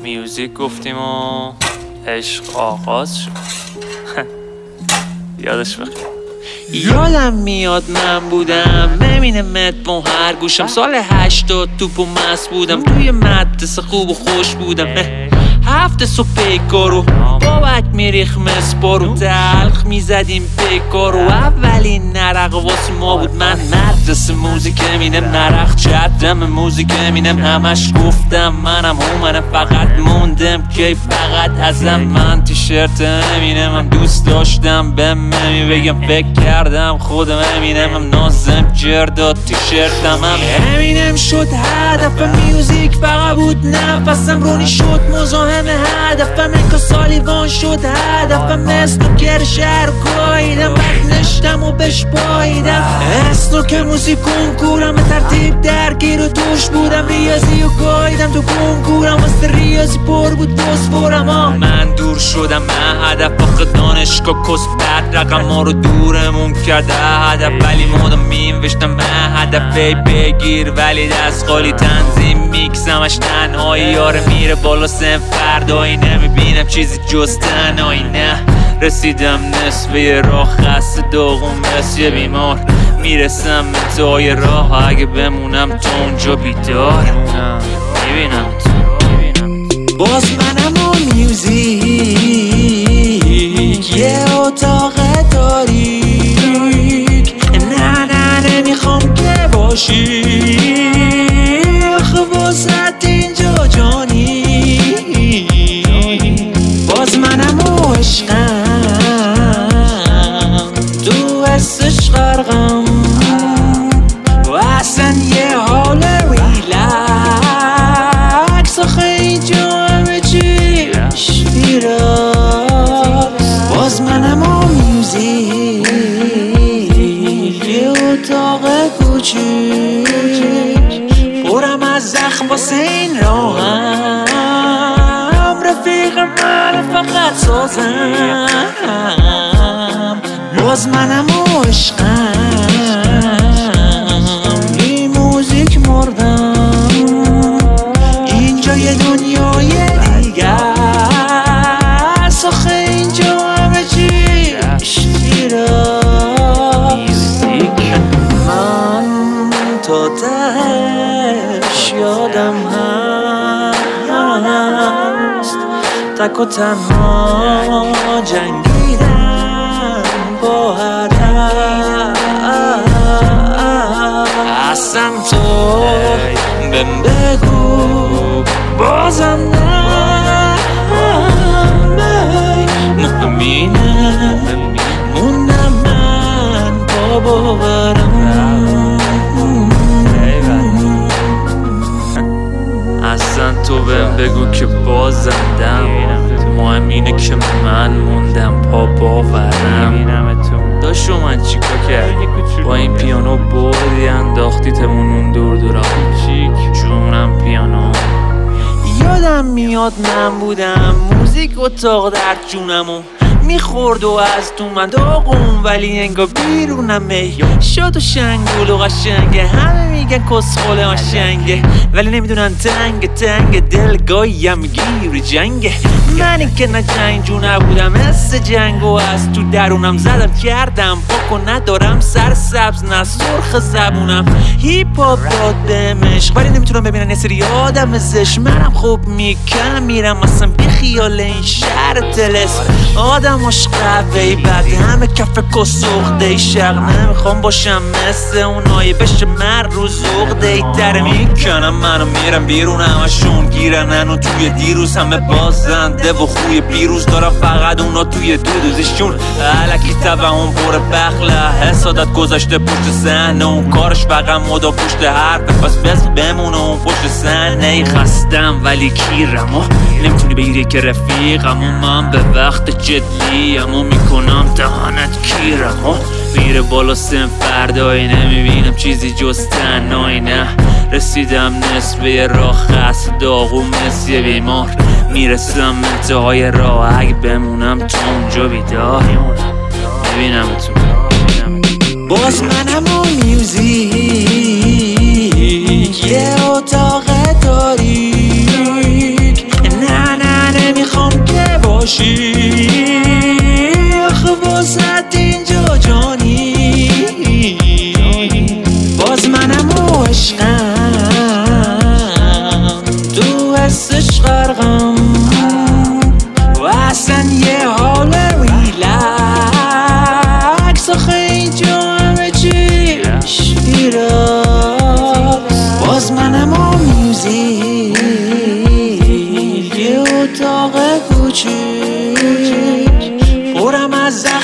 میوزیک گفتیم و عشق آغاز شد. یادش بخیر. یادم میاد من بودم امینمت با هر گوشم، سال 80 توپ و مست بودم، توی مدرسه خوب و خوش بودم. هفته صبح پیکارو بابک میریخ مسپارو، تلخ میزدیم پیکارو، اولین نرق واسه ما بود. من مدرسه موزیک امینم نرق چدم موزیک امینم، همش گفتم منم منم، فقط موندم کی فقط ازم. من تیشرت امینم هم دوست داشتم، بهم بگم فکر کردم خودم امینم، نازم جرداد تیشرتم هم امینم شد هدف. میوزیک فقط بود نفسم، رونی شد مزاحم هدفم، انکا سالیوان شد هدفم، اسنوکر شهر گاییدم، بعد نشتم و بش پاییدم، اسنوکر موزیک کنکورم، به ترتیب درگیر و دوش بودم، ریاضی و گاییدم تو کنکورم، واسه ریاضی پر بود فسفورم. من دور شدم من هدف، آخه دانشگاه کس بد رقم ها رو دورمون کرده هدف، ولی مادم میوشتم من هدفی بگیر، ولی دست خالی تنظیم میکسمش تنهایی، یاره میره بالا سن فردایی، نمیبینم چیزی جز تنهایی. نه رسیدم نصفه راه، خسته داغون مثل یه بیمار، میرسم انتهای راه، اگه بمونم تو اونجا بیدار میبینم تو. باز منم و میوزیک یه اتاق تاریک، نه نمیخوام که باشی واسط اینجا جانی. باز منم و عشقم تو حسش غرقم، و اصلا یه حال ریلکس، آخه اینجا همه چی شیراز. باز منم و میوزیک یه اتاق کوچیک، پرم از زخم واسه این راهم، رفیق من فقط سازم. باز منم و عشقم این موزیک مردم، اینجا یه دنیای دیگه است، آخه اینجا همه چی شیراز. من تا تهش یادم هست، تک و تنها جنگیدم با هدف، اصلا تو بهم بگو بازم نه، همینه موندم من با باورم، اصلا تو بهم بگو که بازندم، مهم اینه که من موندم پا باورم. داشو من چیکار کردی با این پیانو، بردی انداختی تمون اون دور دورا جونم پیانو. یادم میاد من بودم موزیک اتاق در جونمو میخورد و از تو من داغون، ولی انگار بیرونم شاد و شنگول و قشنگه، همه میگن کسخوله قشنگه، ولی نمیدونن تنگ دلگاهیم گیر جنگه. منی که نه جنگ جو نبودم، مثل جنگ و از تو درونم زدم کردم پاک و ندارم سر سبز نه سرخ زبونم، هیپ هاپ داد بهم عشق، ولی نمیتونم ببینن یه سری آدم زش، منم خوب میکنم میرم اصلا بی خیال این شهر تلس، آدماش قوی بعد همه کف کسوخته شق، نمیخوام باشم مثل اونایی بشه من رو زغده ای تر میکنم، منو میرم بیرون همشون گیرن هنو توی دیروز، همه بازنده و خوی بیروز دارم، فقط اونا توی دودوزشون علکی تبه اون پر بخله، حسادت گذاشته پشت صحنه، اون کارش فقط مدا پشت حرفه، پس بس بمونه اون پشت صحنه. خستم ولی کیرم و نمیتونی بگیری که رفیقم، و من به وقت جدیم و میکنم دهانت کیرم، و میره بالا سن فردایی، نمیبینم چیزی جز تنهایی. نه رسیدم نصفه راه، خسته داغون مثل یه بیمار، میرسم انتهای راه، اگه بمونم تو اونجا بیدار میبینم تو. باز منم و میوزیک یه اتاق تاریک، نه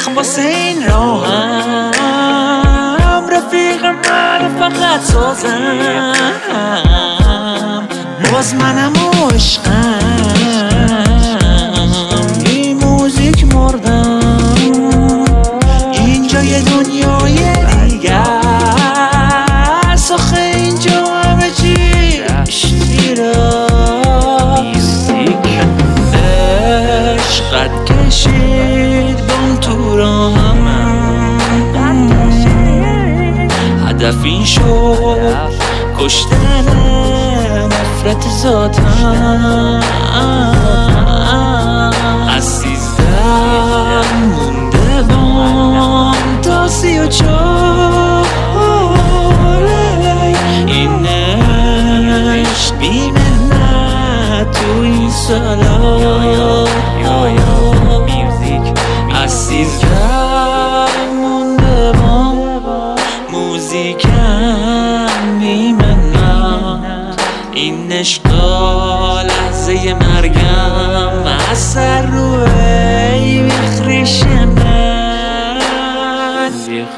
زخم واسه این راهم، رفیق من فقط سازم، باز منم عشقم، این موزیک مردم، اینجا یه دنیای دیگه است، آخه اینجا همه چی شیره، عشقت کشید بام تو راهم، هدف این شد کشتن نفرت ذاتم، از 13 مونده بام تا 34، این عشق بی منت تو این سالا، از 13 مونده بام موزیکم بی منت، این عشقا لحظه مرگم، اثر روی بخریش من،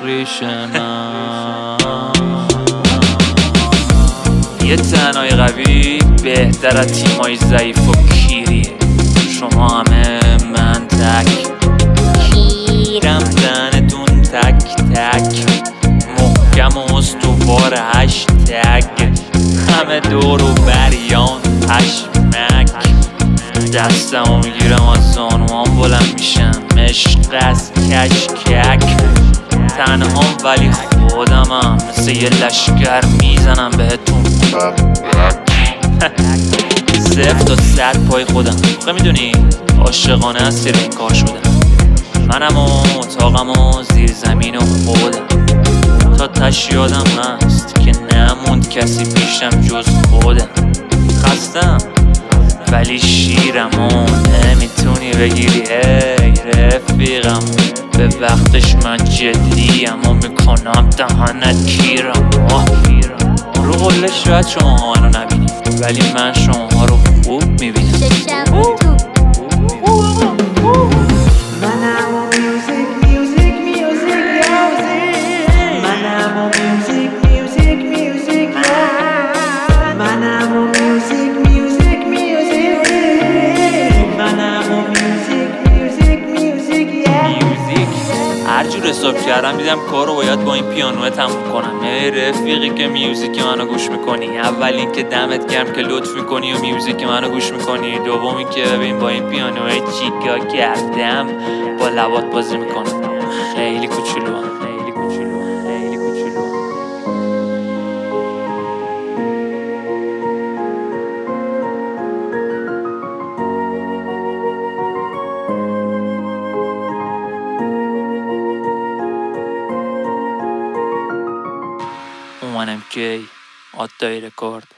یه تنهای قوی بهتر از تیمای ضعیف و کیریه، شما همه من تک کیرم، دهنتون تک تک محکم و استوار، هشتگ همه دور و بریان پشمک، دستمو میگیرم از زانوام بلند میشم، عشق از کشکک، تنهام ولی خودمم، مثل یه لشگر میزنم بهتون 0 تا 100 پای خودم، خب میدونی عاشقانه از سیر این کار شدم، منم و اتاقم و زیر زمین و خودم، تا تش یادم هست که نموند کسی پیشم جز خودم، خستم ولی شیرم و نمیتونی بگیری ای رفیقم، به وقتش من جدیم و میکنم دهنت کیرم، رو قله شاید شما ها منو نبینی ولی من شما ها رو خوب میبینم، هر جور حساب کردم دیدم کار رو باید با این پیانوه تموم کنم. ای رفیقی که میوزیک منو گوش میکنی، اول این که دمت گرم که لطف میکنی و میوزیک منو گوش میکنی، دومی که ببین با این پیانوه چیکار کردم، با لبات بازی میکنم، خیلی کوچولوام. منم کی آتای رکورد.